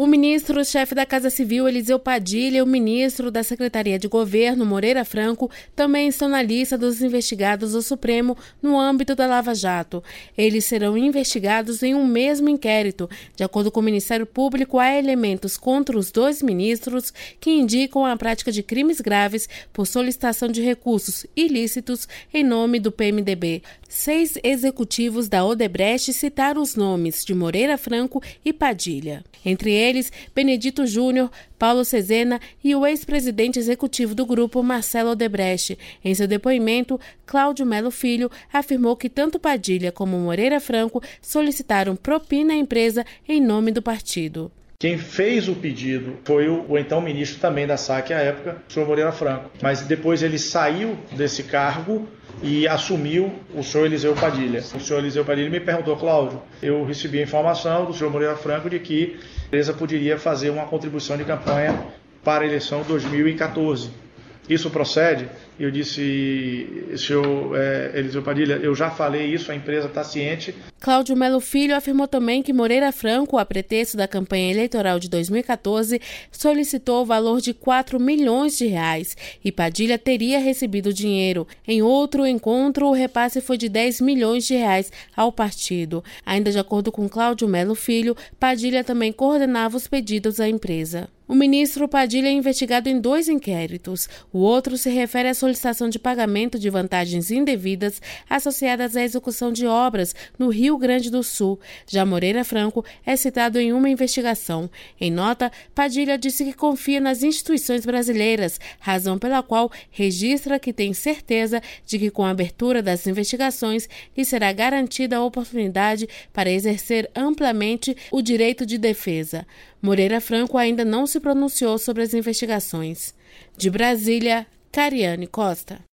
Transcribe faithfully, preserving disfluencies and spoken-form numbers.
O ministro-chefe da Casa Civil, Eliseu Padilha, e o ministro da Secretaria de Governo, Moreira Franco, também estão na lista dos investigados do Supremo no âmbito da Lava Jato. Eles serão investigados em um mesmo inquérito. De acordo com o Ministério Público, há elementos contra os dois ministros que indicam a prática de crimes graves por solicitação de recursos ilícitos em nome do P M D B. Seis executivos da Odebrecht citaram os nomes de Moreira Franco e Padilha. Entre eles, Benedito Júnior, Paulo Cesena e o ex-presidente executivo do grupo, Marcelo Odebrecht. Em seu depoimento, Cláudio Melo Filho afirmou que tanto Padilha como Moreira Franco solicitaram propina à empresa em nome do partido. Quem fez o pedido foi o, o então ministro também da S A C à época, o senhor Moreira Franco. Mas depois ele saiu desse cargo e assumiu o senhor Eliseu Padilha. O senhor Eliseu Padilha me perguntou: Cláudio, eu recebi a informação do senhor Moreira Franco de que a empresa poderia fazer uma contribuição de campanha para a eleição dois mil e quatorze. Isso procede? Eu disse, senhor é, Eliseu Padilha, eu já falei isso, a empresa está ciente. Cláudio Melo Filho afirmou também que Moreira Franco, a pretexto da campanha eleitoral de dois mil e quatorze, solicitou o valor de quatro milhões de reais e Padilha teria recebido o dinheiro. Em outro encontro, o repasse foi de dez milhões de reais ao partido. Ainda de acordo com Cláudio Melo Filho, Padilha também coordenava os pedidos à empresa. O ministro Padilha é investigado em dois inquéritos. O outro se refere à solicitação de pagamento de vantagens indevidas associadas à execução de obras no Rio Grande do Sul. Já Moreira Franco é citado em uma investigação. Em nota, Padilha disse que confia nas instituições brasileiras, razão pela qual registra que tem certeza de que com a abertura das investigações lhe será garantida a oportunidade para exercer amplamente o direito de defesa. Moreira Franco ainda não se pronunciou sobre as investigações. De Brasília, Cariane Costa.